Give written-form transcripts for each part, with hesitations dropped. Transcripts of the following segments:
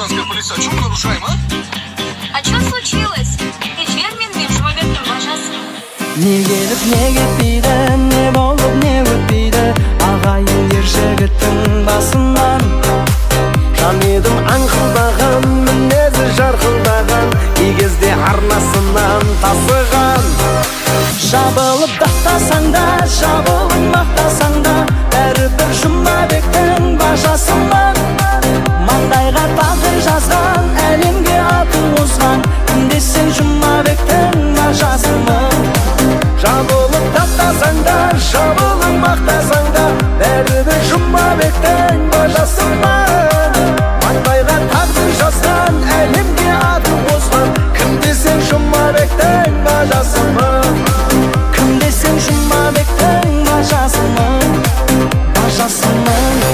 казахстанская полиция. Что мы нарушаем, а? А что случилось? Кешер мен жауабеттің бажасы. Не келіп не кетпейді, не болып не өтпейді, ағайын ер жігіттің басынан. Жан едім аңқылдаған, мінезі жарқылдаған, кей кезде арнасынан тасыған. Жабылып дақтасаң да, жабылып мақтасаң да, бәрібір Жұмабектің бажасынан. Маңдайға тағдыр жазған, әлемге атын озған, кім десең Жұмабектің бажасымын. Жабылып дақтасаң да, жабылып мақтасаң да, бәрібір Жұмабектің бажасымын. Маңдайға тағдыр жазған, әлемге атын озған, кім десең Жұмабектің бажасымын. Кім десең Жұмабектің бажасымын, бажасымын.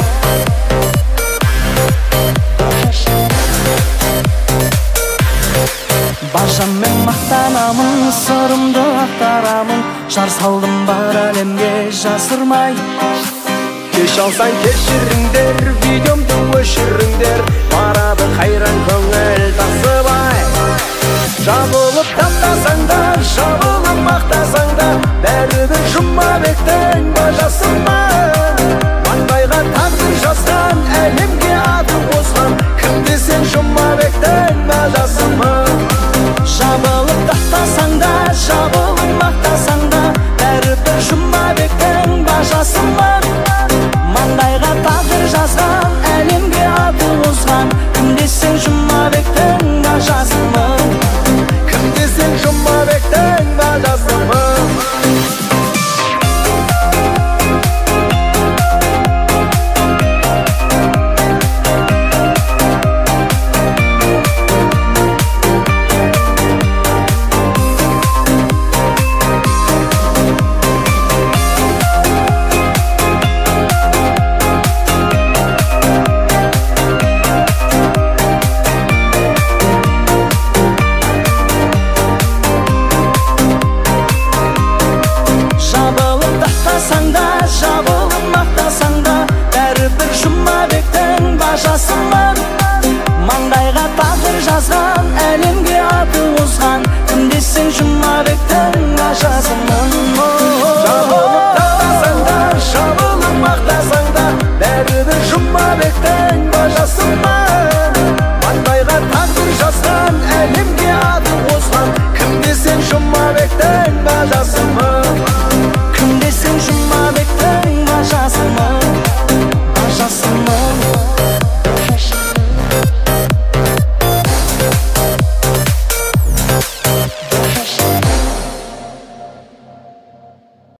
Бажаммен мақтанамын, сырымды ақтарамын, жар салдым бар әлемге жасырмай. Кеш алсаң кешіріңдер, видеомды өшіріңдер, барады қайран көңіл тасыбай. Жабылып таптасаң да, жабылып мақтасаң да, бәрібір Жұмабектің бажасымын. Маңдайға тағдыр жазған, әлемге атын қосқан, кім десең Жұмабектің бажасымын. Жабылып тақтасаң да, жабылып мақтасаң да, бәрібір Жұмабектің бажасымын. Маңдайға тағдыр жазған, әлемге атын озған, кім десең Жұмабектің бажасымын. Кім десең Жұмабектің бажасымын. Жабылып тақтасаң да, жабылып